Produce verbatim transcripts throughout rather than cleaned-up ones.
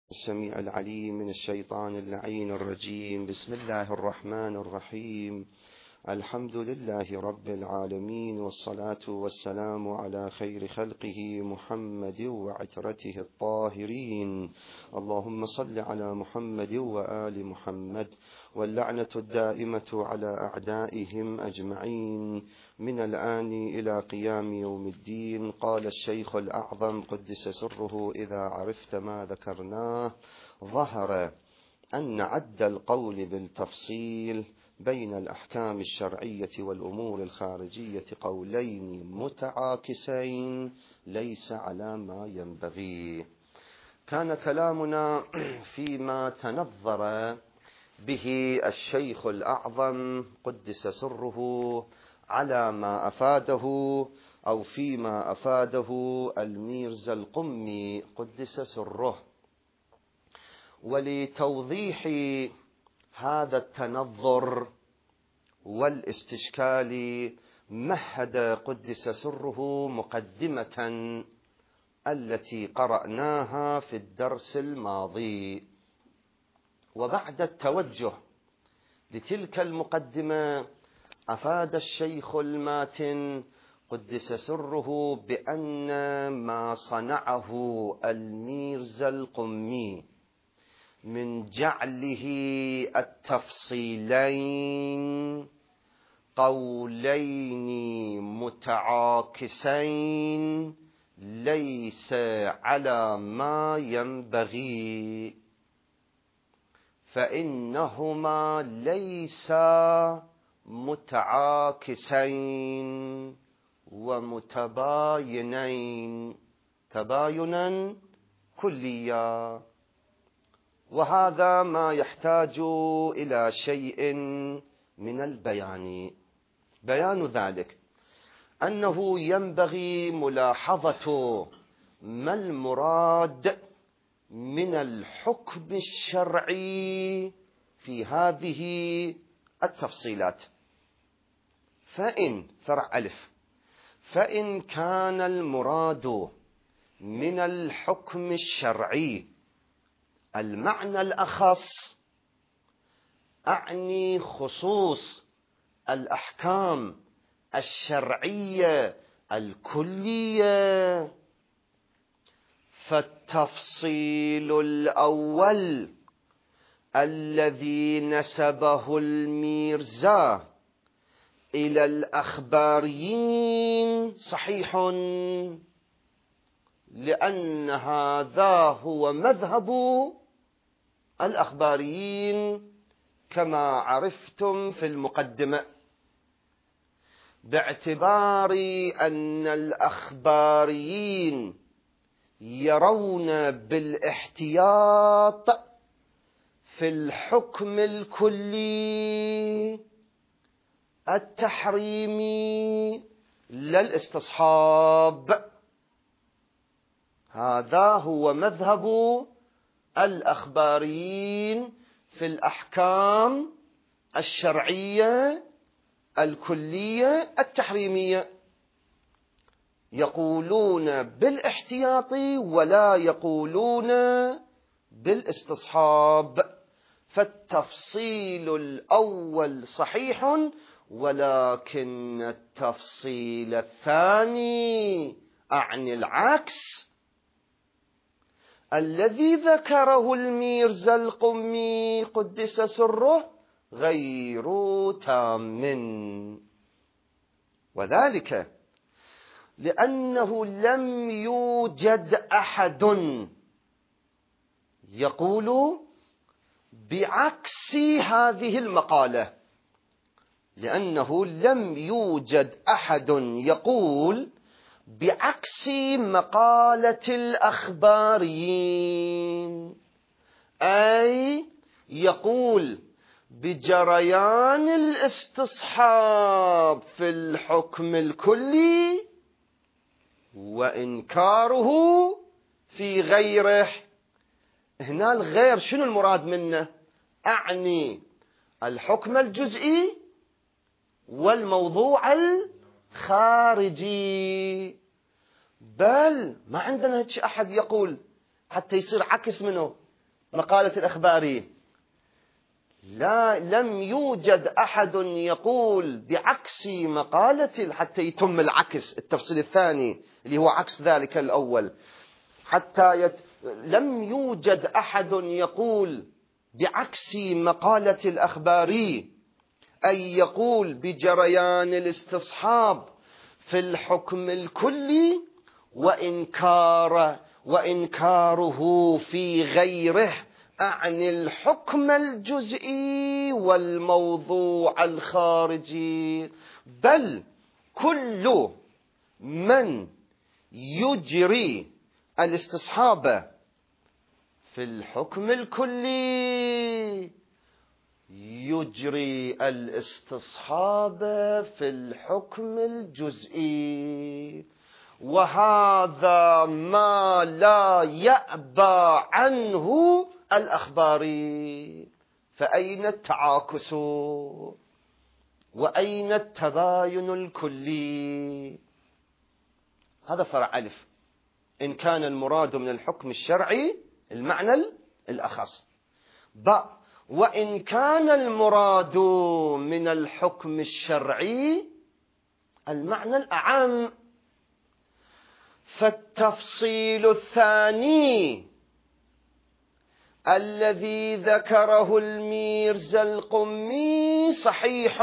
السميع العليم من الشيطان اللعين الرجيم. بسم الله الرحمن الرحيم. الحمد لله رب العالمين، والصلاة والسلام على خير خلقه محمد وعترته الطاهرين. اللهم صل على محمد وآل محمد، واللعنة الدائمة على أعدائهم أجمعين من الآن إلى قيام يوم الدين. قال الشيخ الأعظم قدس سره: إذا عرفت ما ذكرناه ظهر أن عد القول بالتفصيل بين الأحكام الشرعية والأمور الخارجية قولين متعاكسين ليس على ما ينبغي. كان كلامنا فيما تنظر به الشيخ الأعظم قدس سره على ما أفاده أو فيما أفاده الميرزا القمي قدس سره. ولتوضيح هذا التنظر والاستشكال مهد قدس سره مقدمة التي قرأناها في الدرس الماضي. وبعد التوجه لتلك المقدمة أفاد الشيخ الماتن قدس سره بأن ما صنعه الميرزا القمي من جعله التفصيلين قولين متعاكسين ليس على ما ينبغي، فإنهما ليسا متعاكسين ومتباينين تباينا كليا. وهذا ما يحتاج إلى شيء من البيان. بيان ذلك أنه ينبغي ملاحظة ما المراد من الحكم الشرعي في هذه التفصيلات. فإن فرع ألف فإن كان المراد من الحكم الشرعي المعنى الأخص، أعني خصوص الأحكام الشرعية الكلية، فالتفصيل الأول الذي نسبه الميرزا إلى الأخباريين صحيح، لأن هذا هو مذهب الأخباريين كما عرفتم في المقدمة، باعتبار أن الأخباريين يرون بالاحتياط في الحكم الكلي التحريمي لا الاستصحاب. هذا هو مذهب الأخباريين في الأحكام الشرعية الكلية التحريمية، يقولون بالاحتياط ولا يقولون بالاستصحاب. فالتفصيل الأول صحيح، ولكن التفصيل الثاني أعني العكس الذي ذكره الميرزا القمي قدس سره غير تام، وذلك لأنه لم يوجد أحد يقول بعكس هذه المقالة، لأنه لم يوجد أحد يقول بعكس مقالة الأخباريين، أي يقول بجريان الاستصحاب في الحكم الكلي وإنكاره في غيره. هنا الغير شنو المراد منه؟ أعني الحكم الجزئي والموضوع الخارجي. بل ما عندنا هيك أحد يقول حتى يصير عكس منه مقالة الأخباري لا لم يوجد أحد يقول بعكس مقالة، حتى يتم العكس التفصيل الثاني اللي هو عكس ذلك الأول، حتى يت... لم يوجد أحد يقول بعكس مقالة الأخباري، أي يقول بجريان الاستصحاب في الحكم الكلي وإنكار وإنكاره في غيره، أعني الحكم الجزئي والموضوع الخارجي، بل كل من يجري الاستصحاب في الحكم الكلي يجري الاستصحاب في الحكم الجزئي، وهذا ما لا يأبى عنه الأخباري. فأين التعاكس وأين التباين الكلي؟ هذا فرع ألف، إن كان المراد من الحكم الشرعي المعنى الأخص. باء، وإن كان المراد من الحكم الشرعي المعنى الأعم، فالتفصيل الثاني الذي ذكره الميرزا القمي صحيح،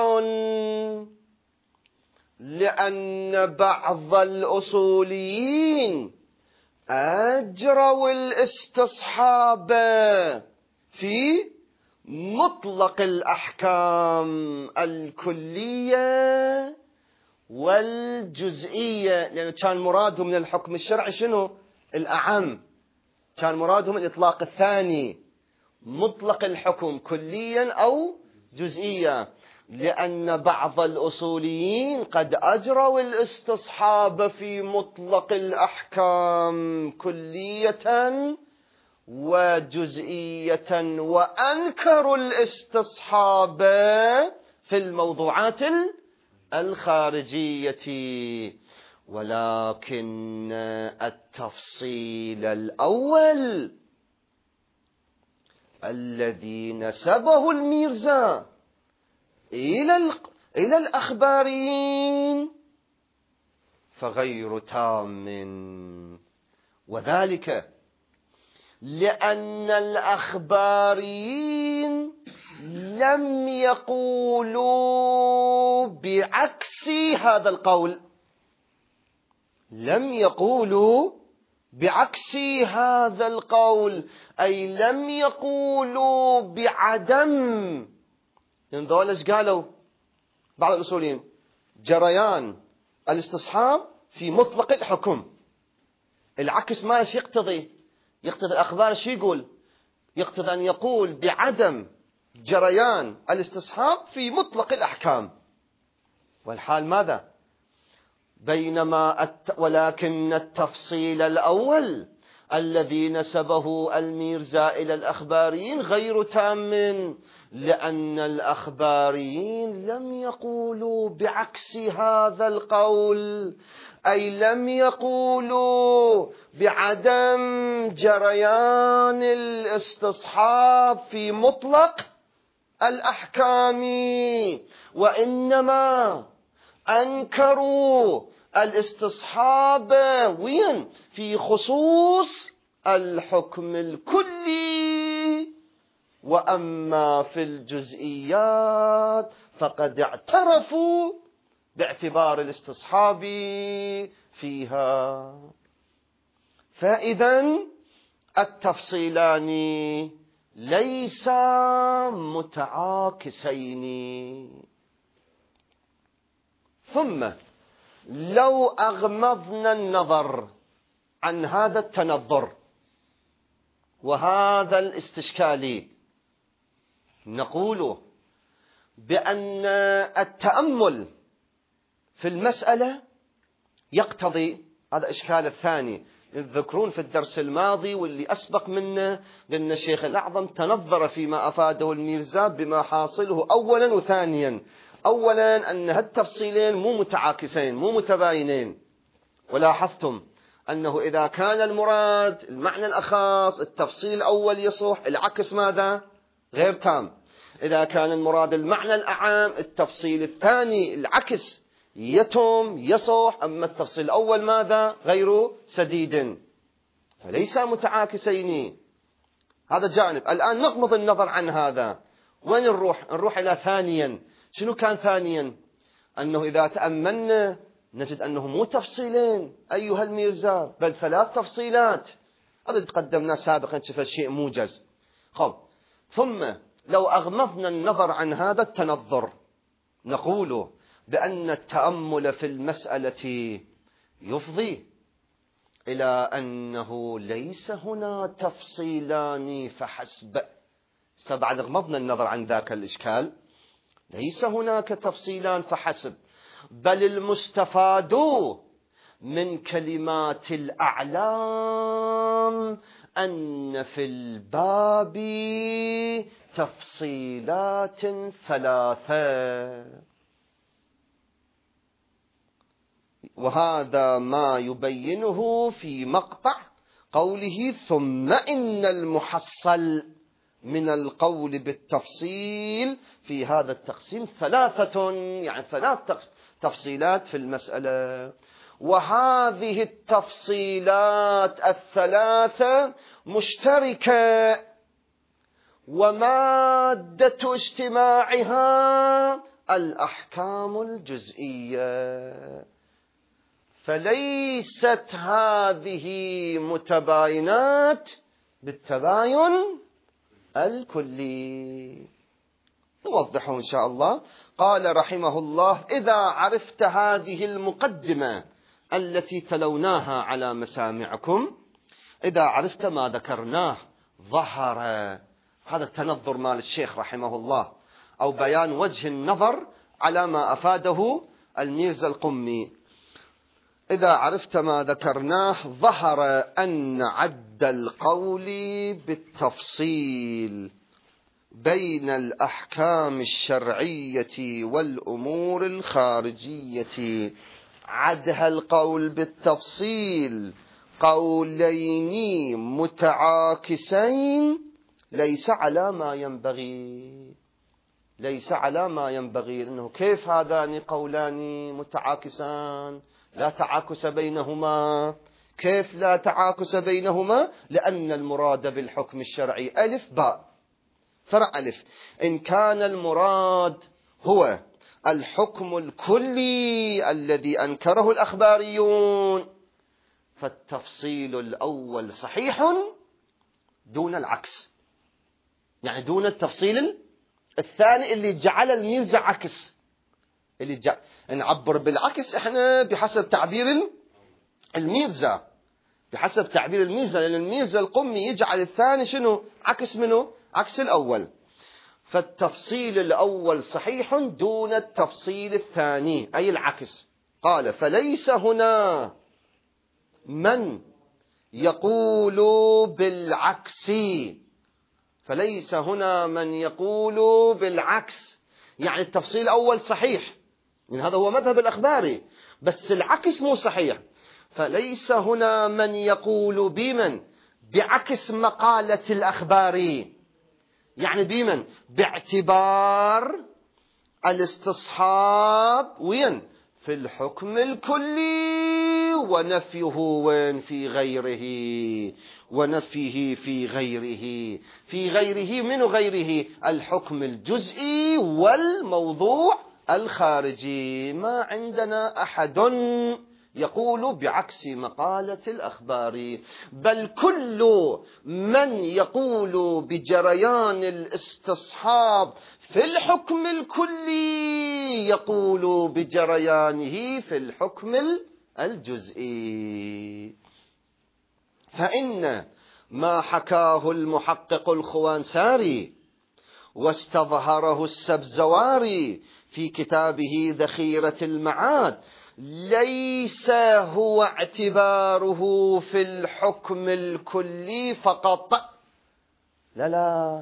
لأن بعض الأصوليين أجروا الاستصحاب في مطلق الأحكام الكلية والجزئية، لأنه كان مراده من الحكم الشرعي شنو؟ الأعم، كان مراده من الإطلاق الثاني مطلق الحكم كليا أو جزئيا، لأن بعض الأصوليين قد أجروا الاستصحاب في مطلق الأحكام كلية وجزئية، وأنكروا الاستصحاب في الموضوعات الخارجية. ولكن التفصيل الأول الذي نسبه الميرزا إلى إلى الأخباريين فغير تام، وذلك لأن الأخباريين لم يقولوا بعكس هذا القول، لم يقولوا بعكس هذا القول، أي لم يقولوا بعدم. يعني ذولا ايش قالوا بعض الأصوليين؟ جريان الاستصحاب في مطلق الحكم. العكس ما ايش يقتضي؟ يقتضي الأخبار شو يقول؟ يقتضي أن يقول بعدم جريان الاستصحاب في مطلق الأحكام، والحال ماذا؟ بينما الت... ولكن التفصيل الأول الذي نسبه الميرزا إلى الأخباريين غير تام، لأن الأخباريين لم يقولوا بعكس هذا القول، أي لم يقولوا بعدم جريان الاستصحاب في مطلق الأحكام، وإنما أنكروا الاستصحاب وين؟ في خصوص الحكم الكلي، وأما في الجزئيات فقد اعترفوا باعتبار الاستصحاب فيها. فإذا التفصيلان ليسا متعاكسين. ثم لو أغمضنا النظر عن هذا التنظر وهذا الاستشكال، نقول بأن التأمل في المسألة يقتضي هذا إشكال الثاني. يذكرون في الدرس الماضي واللي أسبق منه لأن الشيخ الأعظم تنظر فيما أفاده الميرزا بما حاصله أولا وثانيا. أولا أن هالتفصيلين مو متعاكسين مو متباينين، ولاحظتم أنه إذا كان المراد المعنى الأخص التفصيل الأول يصح، العكس ماذا؟ غير تام. إذا كان المراد المعنى الأعام التفصيل الثاني العكس يتم يصح، أما التفصيل الأول ماذا؟ غير سديد، فليس متعاكسين. هذا جانب. الآن نغمض النظر عن هذا، وين نروح؟ نروح إلى ثانيا. شنو كان ثانيا؟ أنه إذا تأملنا نجد أنه مو تفصيلين أيها الميرزا، بل ثلاث تفصيلات. هذا تقدمنا سابقا، شوف الشيء موجز. خب، ثم لو أغمضنا النظر عن هذا التنظر نقول بأن التأمل في المسألة يفضي إلى أنه ليس هنا تفصيلان فحسب. سبعد غمضنا النظر عن ذاك الإشكال، ليس هناك تفصيلان فحسب، بل المستفاد من كلمات الأعلام أن في الباب تفصيلات ثلاثة، وهذا ما يبينه في مقطع قوله ثم إن المحصل من القول بالتفصيل في هذا التقسيم ثلاثة، يعني ثلاث تفصيلات في المسألة. وهذه التفصيلات الثلاثة مشتركة، ومادة اجتماعها الأحكام الجزئية، فليست هذه متباينات بالتباين الكلي. نوضحه إن شاء الله. قال رحمه الله: إذا عرفت هذه المقدمة التي تلوناها على مسامعكم، إذا عرفت ما ذكرناه ظهر، هذا التنظر مال الشيخ رحمه الله، أو بيان وجه النظر على ما أفاده الميرزا القمي. إذا عرفت ما ذكرناه ظهر أن عد القول بالتفصيل بين الأحكام الشرعية والأمور الخارجية، عدها القول بالتفصيل قولين متعاكسين ليس على ما ينبغي، ليس على ما ينبغي. إنه كيف هذان قولان متعاكسان لا تعاكس بينهما؟ كيف لا تعاكس بينهما؟ لأن المراد بالحكم الشرعي ألف باء فرع ألف. إن كان المراد هو الحكم الكلي الذي أنكره الأخباريون فالتفصيل الأول صحيح دون العكس، يعني دون التفصيل الثاني اللي جعل الميرزا عكس، اللي جعل نعبر بالعكس احنا بحسب تعبير الميرزا، بحسب تعبير الميرزا، لأن الميرزا القمي يجعل الثاني شنو؟ عكس منه؟ عكس الأول. فالتفصيل الأول صحيح دون التفصيل الثاني، أي العكس. قال: فليس هنا من يقول بالعكس، فليس هنا من يقول بالعكس، يعني التفصيل الأول صحيح، من هذا هو مذهب الأخباري، بس العكس مو صحيح. فليس هنا من يقول بمن بعكس مقالة الأخباري، يعني بمن باعتبار الاستصحاب وين؟ في الحكم الكلي، ونفيه وين؟ في غيره، ونفيه في غيره. في غيره من غيره الحكم الجزئي والموضوع الخارجي. ما عندنا أحد يقول بعكس مقالة الأخبار، بل كل من يقول بجريان الاستصحاب في الحكم الكلي يقول بجريانه في الحكم الجزئي. فإن ما حكاه المحقق الخوانساري واستظهره السبزواري في كتابه ذخيرة المعاد ليس هو اعتباره في الحكم الكلي فقط، لا لا.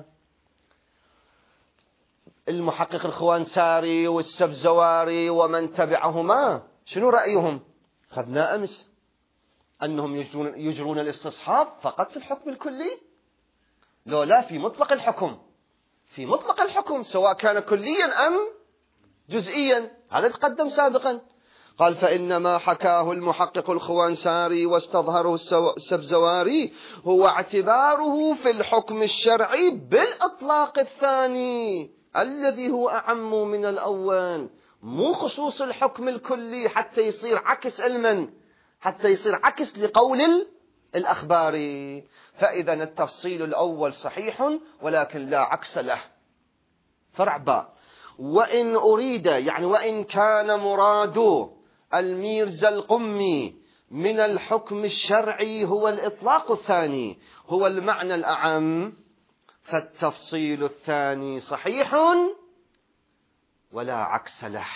المحقق الخوانساري والسبزواري ومن تبعهما شنو رأيهم؟ خذنا أمس أنهم يجرون, يجرون الاستصحاب فقط في الحكم الكلي؟ لو لا، في مطلق الحكم، في مطلق الحكم سواء كان كليا أم جزئيا. هذا تقدم سابقا. قال فإنما حكاه المحقق الخوانساري واستظهره السبزواري هو اعتباره في الحكم الشرعي بالإطلاق الثاني الذي هو أعم من الأول، مو خصوص الحكم الكلي حتى يصير عكس علما، حتى يصير عكس لقول الأخباري. فإذا التفصيل الأول صحيح ولكن لا عكس له. فرع باء: وإن أريد، يعني وإن كان مراد الميرزا القمي من الحكم الشرعي هو الإطلاق الثاني، هو المعنى الأعم، فالتفصيل الثاني صحيح ولا عكس له.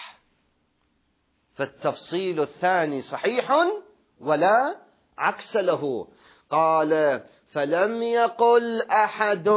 فالتفصيل الثاني صحيح ولا عكس له. قال فلم يقل أحد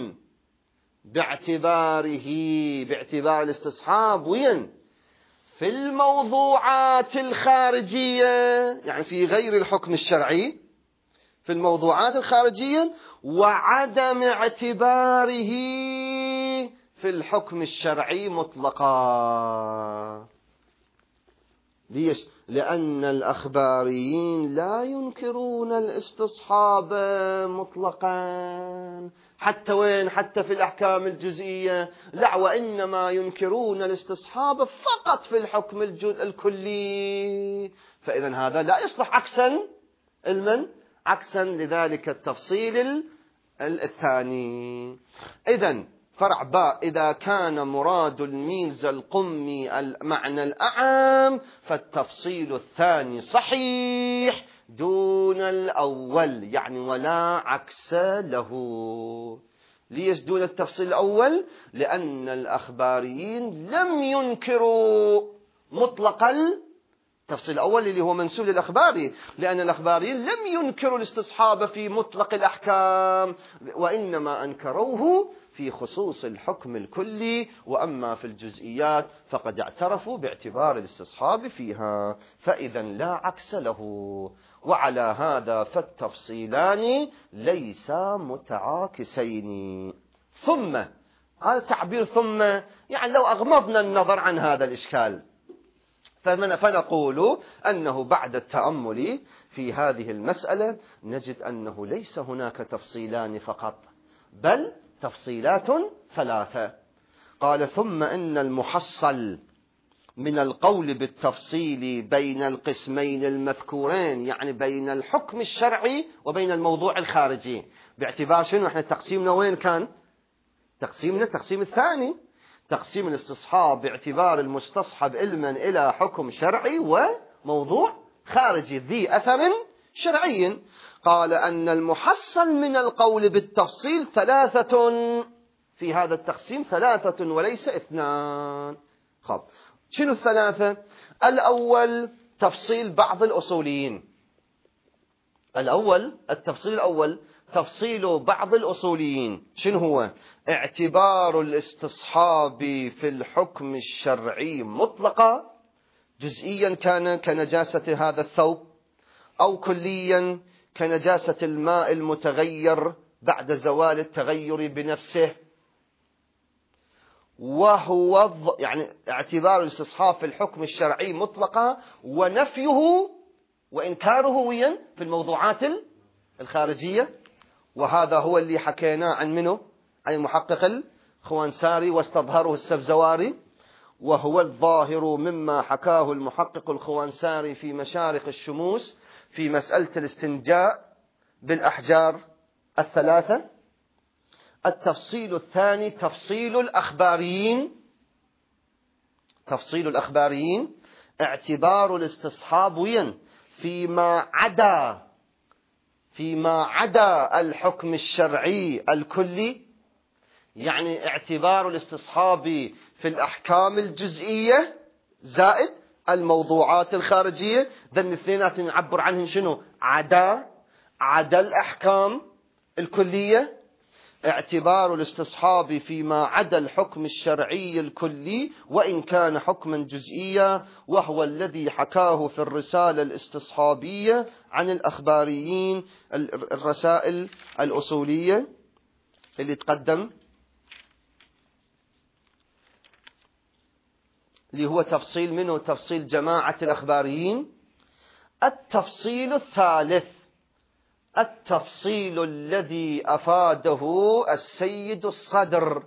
باعتباره، باعتبار الاستصحاب وين؟ في الموضوعات الخارجية، يعني في غير الحكم الشرعي، في الموضوعات الخارجية، وعدم اعتباره في الحكم الشرعي مطلقا. ليش؟ لأن الأخباريين لا ينكرون الاستصحاب مطلقا حتى وين؟ حتى في الأحكام الجزئية لا، وإنما ينكرون الاستصحاب فقط في الحكم الكلي. فإذا هذا لا يصلح عكسا علما، عكسا لذلك التفصيل الثاني. إذن فرع باء: إذا كان مراد الميرزا القمي المعنى الأعم فالتفصيل الثاني صحيح دون الأول، يعني ولا عكس له. ليش دون التفصيل الأول؟ لأن الأخباريين لم ينكروا مطلق التفصيل الأول اللي هو منسوب للأخباري، لأن الأخباريين لم ينكروا الاستصحاب في مطلق الأحكام، وإنما أنكروه في خصوص الحكم الكلي، وأما في الجزئيات فقد اعترفوا باعتبار الاستصحاب فيها، فإذا لا عكس له. وعلى هذا فالتفصيلان ليسا متعاكسين. ثم هذا تعبير ثم، يعني لو أغمضنا النظر عن هذا الإشكال فنقول أنه بعد التأمل في هذه المسألة نجد أنه ليس هناك تفصيلان فقط، بل تفصيلات ثلاثة. قال ثم إن المحصل من القول بالتفصيل بين القسمين المذكورين، يعني بين الحكم الشرعي وبين الموضوع الخارجي، باعتبار شنو؟ احنا تقسيمنا وين كان؟ تقسيمنا التقسيم الثاني، تقسيم الاستصحاب باعتبار المستصحب علما إلى حكم شرعي وموضوع خارجي ذي أثر شرعي. قال أن المحصل من القول بالتفصيل ثلاثة، في هذا التقسيم ثلاثة وليس اثنان. خب شنو الثلاثة؟ الأول تفصيل بعض الأصوليين، الأول التفصيل الأول تفصيل بعض الأصوليين. شنو هو؟ اعتبار الاستصحاب في الحكم الشرعي مطلقا، جزئيا كان كنجاسة هذا الثوب، أو كليا كنجاسة الماء المتغير بعد زوال التغير بنفسه. وهو يعني اعتبار الاستصحاب في الحكم الشرعي مطلقا ونفيه وإنكاره وين؟ في الموضوعات الخارجية. وهذا هو اللي حكيناه عن منه، عن المحقق الخوانساري واستظهره السبزواري، وهو الظاهر مما حكاه المحقق الخوانساري في مشارق الشموس في مسألة الاستنجاء بالأحجار الثلاثة. التفصيل الثاني تفصيل الأخباريين، تفصيل الأخباريين اعتبار الاستصحاب وين؟ فيما عدا فيما عدا الحكم الشرعي الكلي، يعني اعتبار الاستصحاب في الأحكام الجزئية زائد الموضوعات الخارجية. ذن الاثنينات نعبر عنهم شنو؟ عدا عدا الأحكام الكلية. اعتبار الاستصحاب فيما عدا الحكم الشرعي الكلي وإن كان حكما جزئيا، وهو الذي حكاه في الرسالة الاستصحابية عن الأخباريين، الرسائل الأصولية اللي تقدم، اللي هو تفصيل منه تفصيل جماعة الأخباريين. التفصيل الثالث التفصيل الذي أفاده السيد الصدر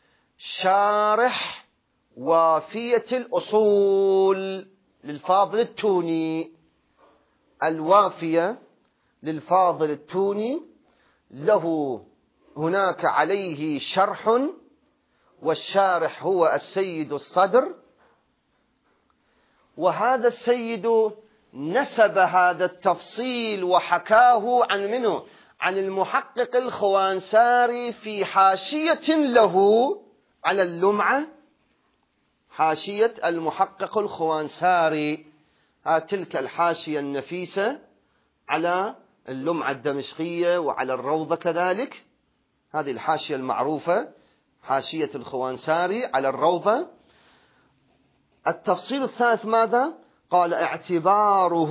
شارح وافية الأصول للفاضل التوني. الوافية للفاضل التوني له هناك عليه شرح، والشارح هو السيد الصدر، وهذا السيد نسب هذا التفصيل وحكاه عن منه عن المحقق الخوانساري في حاشية له على اللمعة، حاشية المحقق الخوانساري، تلك الحاشية النفيسة على اللمعة الدمشقية وعلى الروضة كذلك، هذه الحاشية المعروفة حاشية الخوانساري على الروضة. التفصيل الثالث ماذا؟ قال اعتباره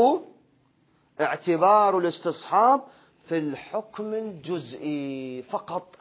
اعتبار الاستصحاب في الحكم الجزئي فقط،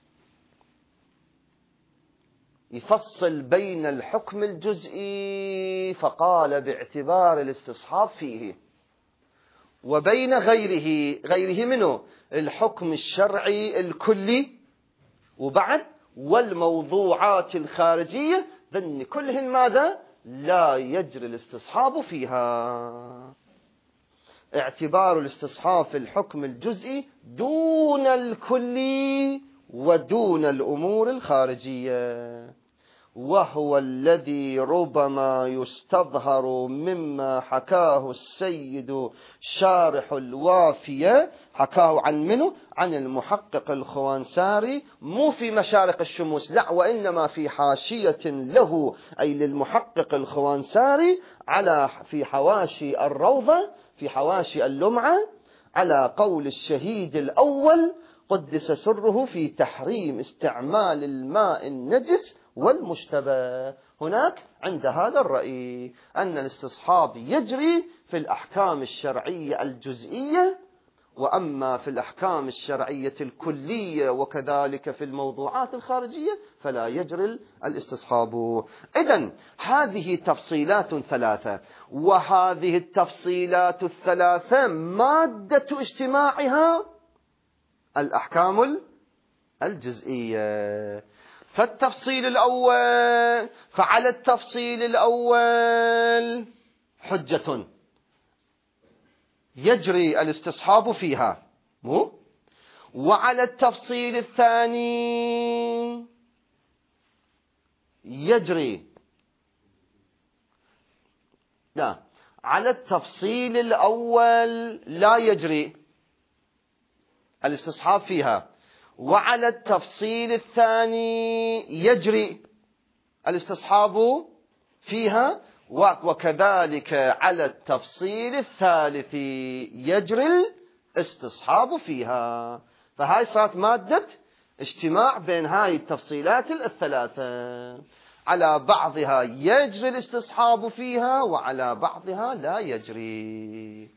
يفصل بين الحكم الجزئي فقال باعتبار الاستصحاب فيه، وبين غيره غيره منه الحكم الشرعي الكلي، وبعد والموضوعات الخارجية، ذن كلهن ماذا؟ لا يجري الاستصحاب فيها. اعتبار الاستصحاب في الحكم الجزئي دون الكلي ودون الأمور الخارجية، وهو الذي ربما يستظهر مما حكاه السيد شارح الوافية، حكاه عن منه عن المحقق الخوانساري، مو في مشارق الشموس لا، وإنما في حاشية له أي للمحقق الخوانساري على في حواشي الروضة، في حواشي اللمعة، على قول الشهيد الأول قدس سره في تحريم استعمال الماء النجس والمشتبه. هناك عند هذا الرأي أن الاستصحاب يجري في الأحكام الشرعية الجزئية، وأما في الأحكام الشرعية الكلية وكذلك في الموضوعات الخارجية فلا يجري الاستصحاب. إذن هذه تفصيلات ثلاثة، وهذه التفصيلات الثلاثة مادة اجتماعها الأحكام الجزئية. فالتفصيل الأول فعلى التفصيل الأول حجة يجري الاستصحاب فيها، مو؟ وعلى التفصيل الثاني يجري لا على التفصيل الأول لا يجري الاستصحاب فيها، وعلى التفصيل الثاني يجري الاستصحاب فيها، وكذلك على التفصيل الثالث يجري الاستصحاب فيها. فهاي صارت مادة اجتماع بين هاي التفصيلات الثلاثة، على بعضها يجري الاستصحاب فيها وعلى بعضها لا يجري.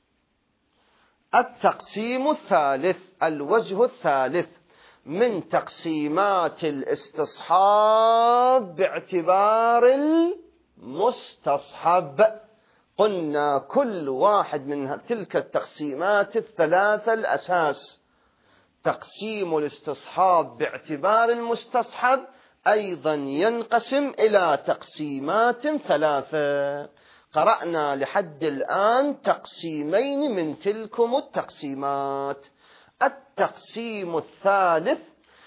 التقسيم الثالث، الوجه الثالث من تقسيمات الاستصحاب باعتبار المستصحب. قلنا كل واحد من تلك التقسيمات الثلاثة الأساس. تقسيم الاستصحاب باعتبار المستصحب أيضا ينقسم إلى تقسيمات ثلاثة. قرأنا لحد الآن تقسيمين من تلكم التقسيمات. التقسيم الثالث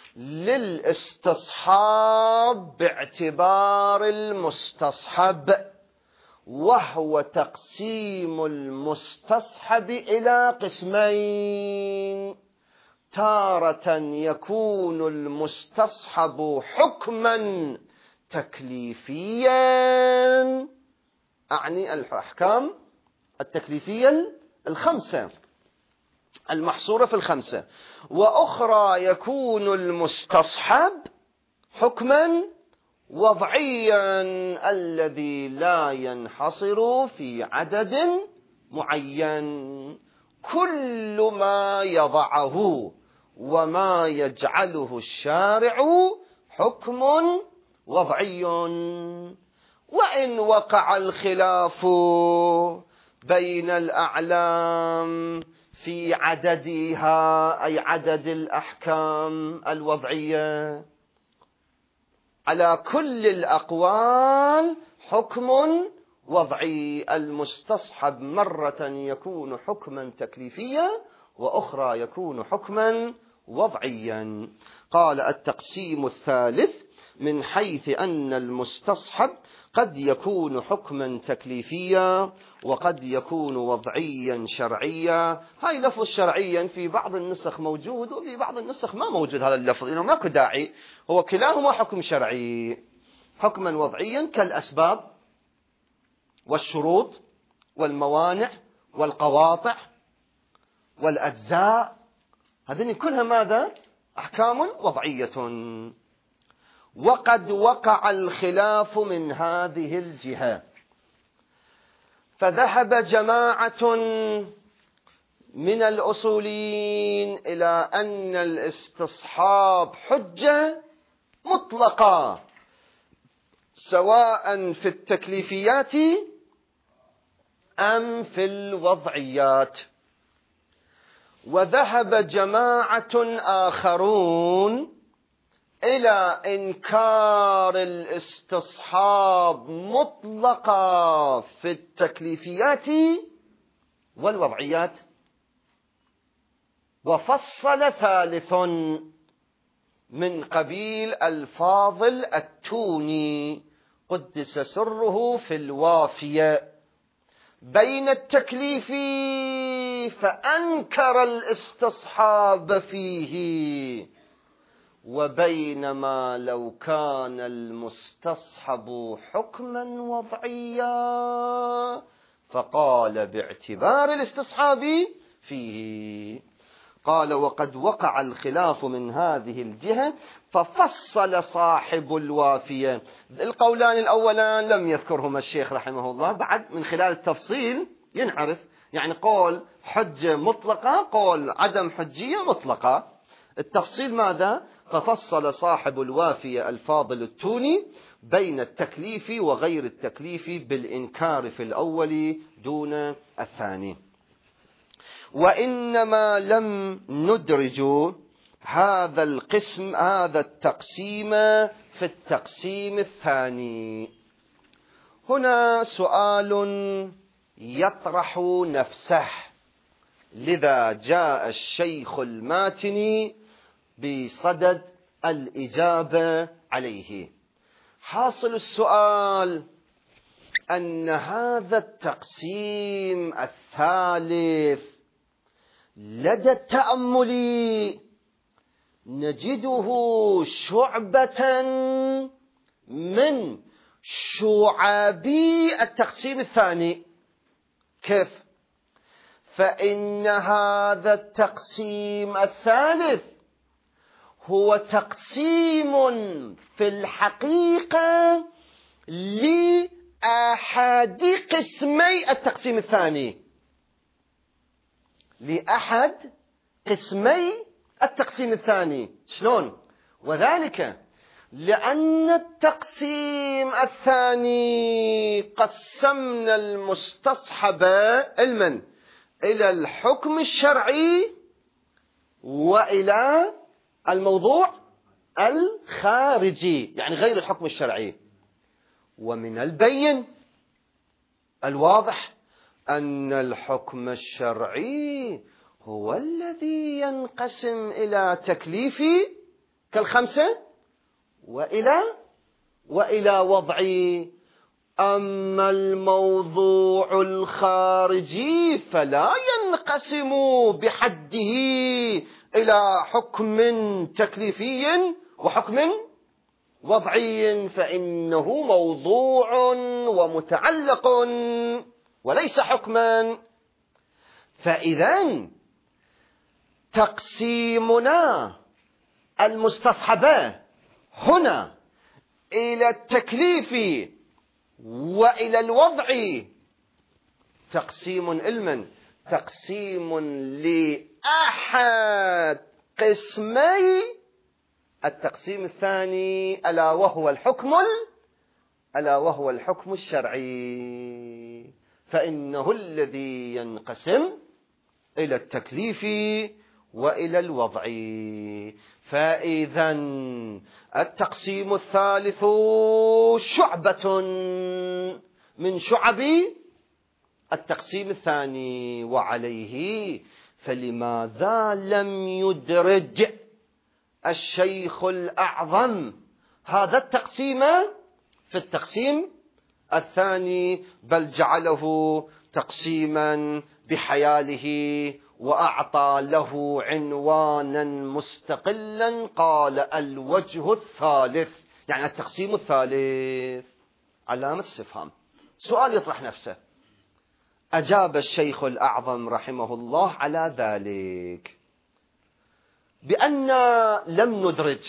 للاستصحاب باعتبار المستصحب، وهو تقسيم المستصحب إلى قسمين. تارة يكون المستصحب حكما تكليفيا، أعني الأحكام التكليفية الخمسة، المحصورة في الخمسة. وأخرى يكون المستصحب حكما وضعيا الذي لا ينحصر في عدد معين، كل ما يضعه وما يجعله الشارع حكم وضعي. وإن وقع الخلاف بين الأعلام في عددها، أي عدد الأحكام الوضعية، على كل الأقوال حكم وضعي. المستصحب مرة يكون حكما تكليفيا وأخرى يكون حكما وضعيا. قال التقسيم الثالث من حيث أن المستصحب قد يكون حكما تكليفيا وقد يكون وضعيا شرعيا. هاي لفظ شرعيا في بعض النسخ موجود وفي بعض النسخ ما موجود هذا اللفظ، لأنه ماكو داعي، هو كلاهما حكم شرعي. حكما وضعيا كالأسباب والشروط والموانع والقواطع والأجزاء، هذين كلها ماذا؟ أحكام وضعية. وقد وقع الخلاف من هذه الجهة، فذهب جماعة من الأصوليين إلى أن الاستصحاب حجة مطلقة سواء في التكليفيات أم في الوضعيات. وذهب جماعة آخرون إلى إنكار الاستصحاب مطلقا في التكليفيات والوضعيات. وفصل ثالث من قبيل الفاضل التوني قدس سره في الوافية بين التكليف فأنكر الاستصحاب فيه، وبينما لو كان المستصحب حكما وضعيا فقال باعتبار الاستصحاب فيه. قال وقد وقع الخلاف من هذه الجهة ففصل صاحب الوافية. القولان الأولان لم يذكرهما الشيخ رحمه الله، بعد من خلال التفصيل ينعرف، يعني قول حجة مطلقة، قول عدم حجية مطلقة. التفصيل ماذا؟ ففصل صاحب الوافية الفاضل التوني بين التكليف وغير التكليف بالإنكار في الأول دون الثاني. وإنما لم ندرج هذا القسم هذا التقسيم في التقسيم الثاني. هنا سؤال يطرح نفسه، لذا جاء الشيخ الماتني بصدد الإجابة عليه. حاصل السؤال أن هذا التقسيم الثالث لدى التأمل نجده شعبة من شعاب التقسيم الثاني. كيف؟ فإن هذا التقسيم الثالث هو تقسيم في الحقيقة لأحد قسمي التقسيم الثاني، لأحد قسمي التقسيم الثاني. شلون؟ وذلك لأن التقسيم الثاني قسمنا المستصحب علما إلى الحكم الشرعي وإلى الموضوع الخارجي، يعني غير الحكم الشرعي. ومن البين الواضح أن الحكم الشرعي هو الذي ينقسم إلى تكليفي كالخمسة وإلى وإلى وضعي. أما الموضوع الخارجي فلا ينقسم بحده إلى حكم تكليفي وحكم وضعي، فإنه موضوع ومتعلق وليس حكما. فإذن تقسيمنا المستصحبة هنا إلى التكليف وإلى الوضع تقسيم علما تقسيم لأحد قسمي التقسيم الثاني ألا وهو الحكم ألا وهو الحكم الشرعي، فإنه الذي ينقسم إلى التكليف وإلى الوضع. فإذا التقسيم الثالث شعبة من شعب التقسيم الثاني، وعليه فلماذا لم يدرج الشيخ الأعظم هذا التقسيم في التقسيم الثاني، بل جعله تقسيما بحياله وأعطى له عنوانا مستقلا، قال الوجه الثالث، يعني التقسيم الثالث علامة استفهام، سؤال يطرح نفسه. أجاب الشيخ الأعظم رحمه الله على ذلك بأن لم ندرج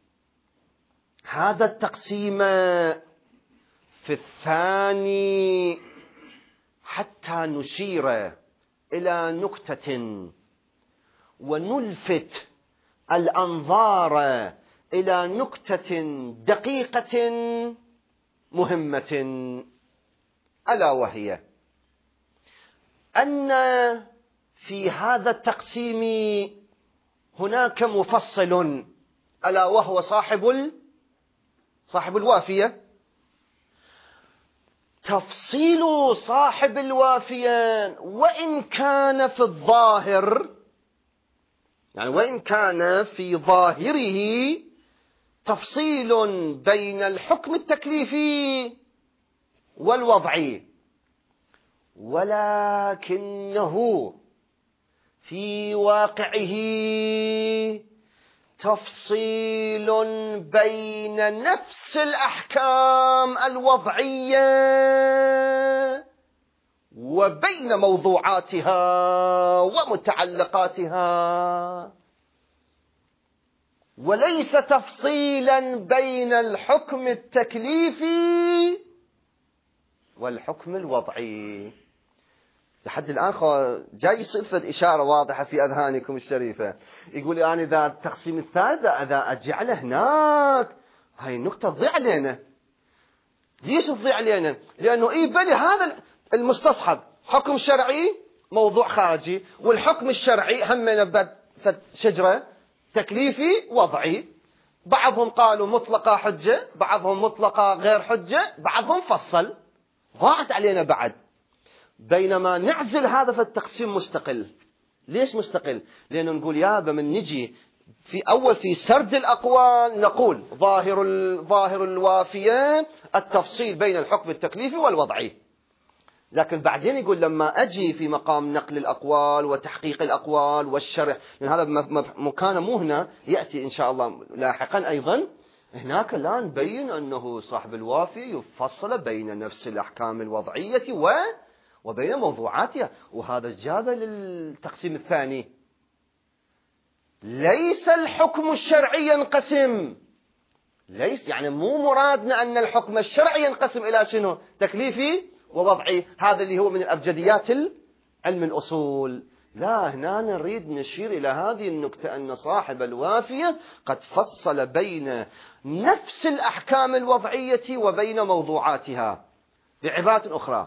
هذا التقسيم في الثاني حتى نشير إلى نكتة ونلفت الأنظار إلى نكتة دقيقة مهمة، ألا وهي أن في هذا التقسيم هناك مفصل ألا وهو صاحب صاحب الوافية. تفصيل صاحب الوافية وإن كان في الظاهر، يعني وإن كان في ظاهره تفصيل بين الحكم التكليفي والوضعي، ولكنه في واقعه تفصيل بين نفس الأحكام الوضعية وبين موضوعاتها ومتعلقاتها، وليس تفصيلا بين الحكم التكليفي والحكم الوضعي. لحد الآن جاي يصير إشارة واضحة في أذهانكم الشريفة، يقول يعني إذا التقسيم الثالث إذا أجعله هناك هاي النقطة تضيع علينا. ليش تضيع علينا؟ لأنه إيه بلي هذا المستصحب حكم شرعي موضوع خارجي، والحكم الشرعي هم نبت شجرة تكليفي وضعي، بعضهم قالوا مطلقة حجة، بعضهم مطلقة غير حجة، بعضهم فصل، ضاعت علينا بعد. بينما نعزل هذا في التقسيم مستقل. ليش مستقل؟ لأنه نقول يابا من نجي في أول في سرد الأقوال نقول ظاهر ظاهر الوافية التفصيل بين الحكم التكليفي والوضعي، لكن بعدين يقول لما أجي في مقام نقل الأقوال وتحقيق الأقوال والشرح، لأن هذا مكان مو هنا، يأتي إن شاء الله لاحقا أيضا، هناك لا نبين أنه صاحب الوافي يفصل بين نفس الأحكام الوضعية و وبين موضوعاتها، وهذا جاب للتقسيم الثاني. ليس الحكم الشرعي ينقسم، ليس يعني مو مرادنا أن الحكم الشرعي ينقسم إلى شنو؟ تكليفي ووضعي، هذا اللي هو من الأبجديات علم الأصول. لا، هنا نريد نشير إلى هذه النكتة أن صاحب الوافية قد فصل بين نفس الأحكام الوضعية وبين موضوعاتها. بعبارة أخرى،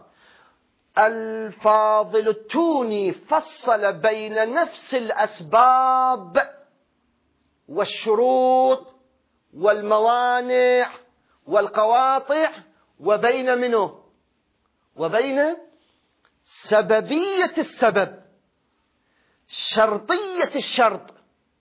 الفاضل التوني فصل بين نفس الأسباب والشروط والموانع والقواطع وبين منه وبين سببية السبب، شرطية الشرط،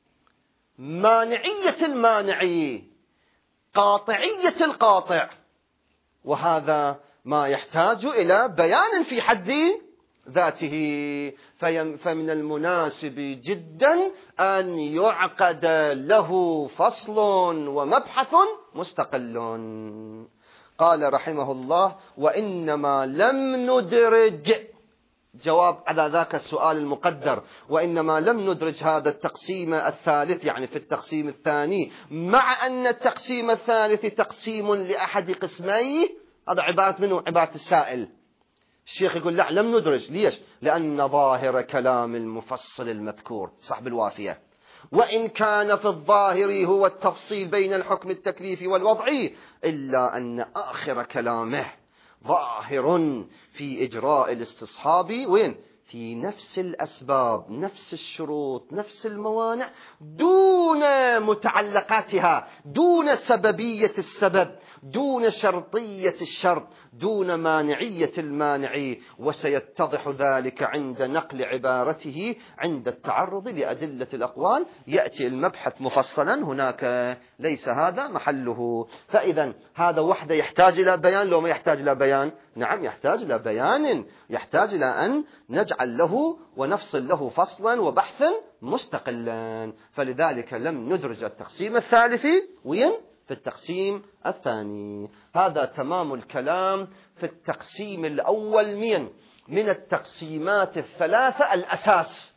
مانعية المانعي، قاطعية القاطع، وهذا ما يحتاج إلى بيان في حد ذاته. فمن المناسب جدا أن يعقد له فصل ومبحث مستقل. قال رحمه الله: وإنما لم ندرج جواب على ذاك السؤال المقدر، وإنما لم ندرج هذا التقسيم الثالث يعني في التقسيم الثاني، مع أن التقسيم الثالث تقسيم لأحد قسميه. هذا عبارة منه عبارة السائل. الشيخ يقول لا لم ندرج. ليش؟ لأن ظاهر كلام المفصل المذكور صاحب الوافية، وإن كان في الظاهر هو التفصيل بين الحكم التكليفي والوضعي، إلا أن آخر كلامه ظاهر في إجراء الاستصحاب وين؟ في نفس الأسباب، نفس الشروط، نفس الموانع، دون متعلقاتها، دون سببية السبب، دون شرطية الشرط، دون مانعية المانع. وسيتضح ذلك عند نقل عبارته عند التعرض لأدلة الأقوال، يأتي المبحث مفصلا هناك، ليس هذا محله. فإذا هذا وحده يحتاج إلى بيان لو ما يحتاج إلى بيان؟ نعم يحتاج إلى بيان، يحتاج إلى أن نجعل له ونفصل له فصلا وبحثا مستقلا. فلذلك لم ندرج التقسيم الثالث وين؟ في التقسيم الثاني. هذا تمام الكلام في التقسيم الأول من من التقسيمات الثلاثة الأساس،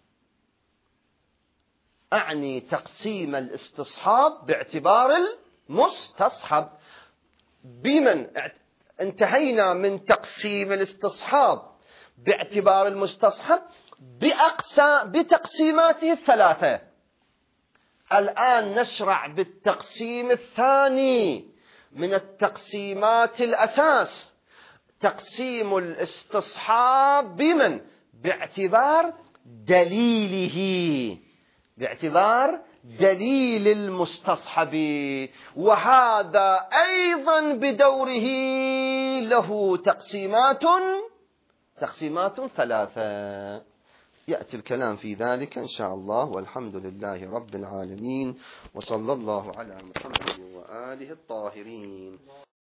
أعني تقسيم الاستصحاب باعتبار المستصحب. بمن انتهينا من تقسيم الاستصحاب باعتبار المستصحب بأقسى بتقسيماته الثلاثة. الآن نشرع بالتقسيم الثاني من التقسيمات الأساس، تقسيم الاستصحاب بمن؟ باعتبار دليله، باعتبار دليل المستصحب، وهذا أيضا بدوره له تقسيمات تقسيمات ثلاثة. يأتي الكلام في ذلك إن شاء الله، والحمد لله رب العالمين، وصلى الله على محمد وآله الطاهرين.